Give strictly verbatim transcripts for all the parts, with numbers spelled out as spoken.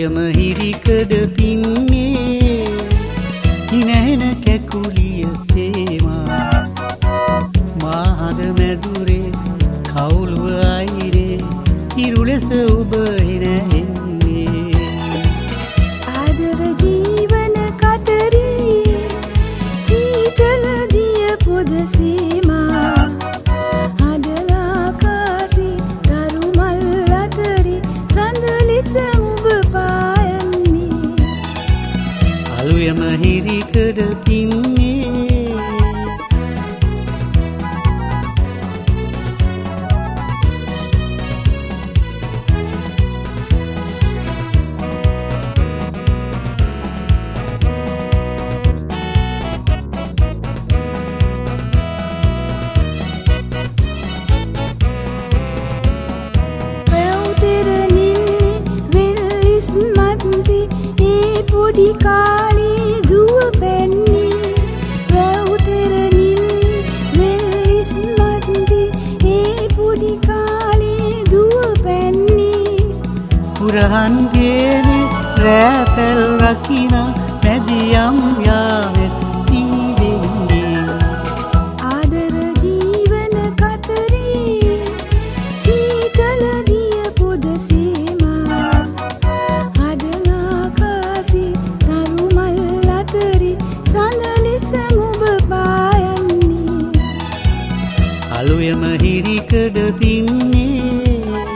අලුයම හිරිකඩ පින්නේ හිනහෙන කැකුලිය සේමා මාහද මැදුරේ කවුළුව අයිරේ ඉරුලෙස ඔබ හිනහෙන්නේ ආදර ජීවන කතරේ සීතල දිය පොද සීමා හදලා කාසී තරු මල් අතරේ සඳ ලෙස ඔබ පායන්නේ අලුයම හිරිකඩ පින්නේ පොඩි කාලේ දුව පැන්නේ වැව් තෙර නිල්ලි මෙල්ලිස් මන්දි ඒ පොඩි කාලේ දුව පැන්නේ පුරහන් ගේනේ රැපෙල් රකින්න මැදියම් යාවේ සීදෙන්නේ ආදර ජීවන කතරේ සීතල දිය පොද සීමා අලුයම හිරිකඩ පින්නේ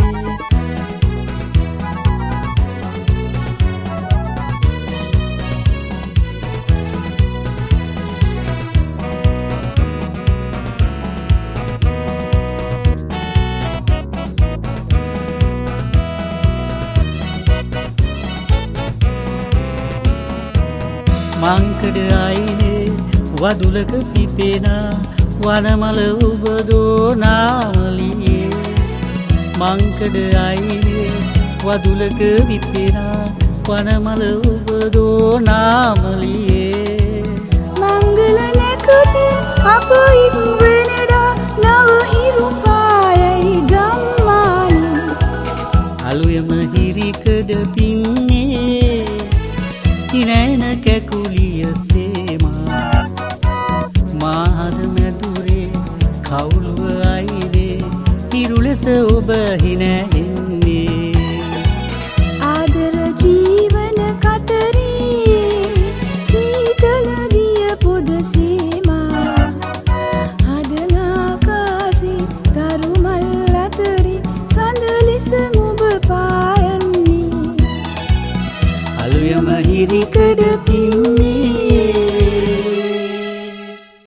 මංකඩ අයිනේ වදුලක පිපෙනා වනමල ඔබ දෝනාමලියේ මංකඩ අයිනේ වදුලක පිපෙනා වනමල ඔබ දෝනාමලියේ මංගල නැකතින් අප ඉක්වෙනදා නව හිරු පායයි ගම්මානි අලුයම හිරිකඩ පින්නේ හිනෑන කැකුලිය සේමා මාහද මැදුරේ කවුළුව අයිරේ ඉරුලෙස ඔබ හිනැහෙන්නේ ආදර ජීවන කතරේ සීතල දිය පොද සීමා හදලා කාසී තරු මල් අතරේ සඳ ලෙස ඔබ පායන්නේ අලුයම හිරිකඩ